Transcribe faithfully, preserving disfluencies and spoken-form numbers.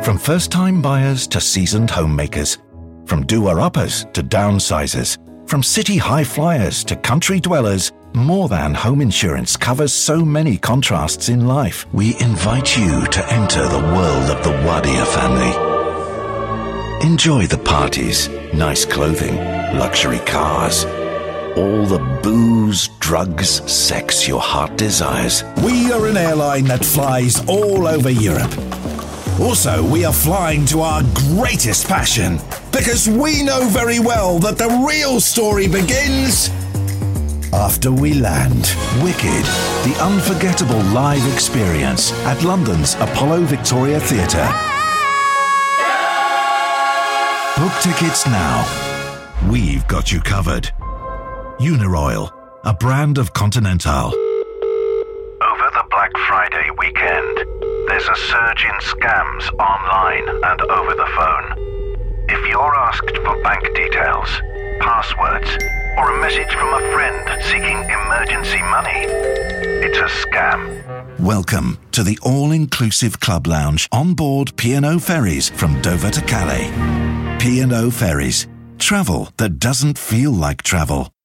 From first-time buyers to seasoned homemakers, from doer-uppers to downsizers, from city high flyers to country dwellers, More Than Home Insurance covers so many contrasts in life. We invite you to enter the world of the Wadia family. Enjoy the parties, nice clothing, luxury cars, all the booze, drugs, sex your heart desires. We are an airline that flies all over Europe. Also, we are flying to our greatest passion, because we know very well that the real story begins after we land. Wicked, the unforgettable live experience at London's Apollo Victoria Theatre. Book tickets now. We've got you covered. Uniroyal, a brand of Continental. Over the Black Friday weekend, there's a surge in scams online and over the phone. If you're asked for bank details, passwords, or a message from a friend seeking emergency money, it's a scam. Welcome to the all-inclusive club lounge on board P and O Ferries from Dover to Calais. P and O Ferries. Travel that doesn't feel like travel.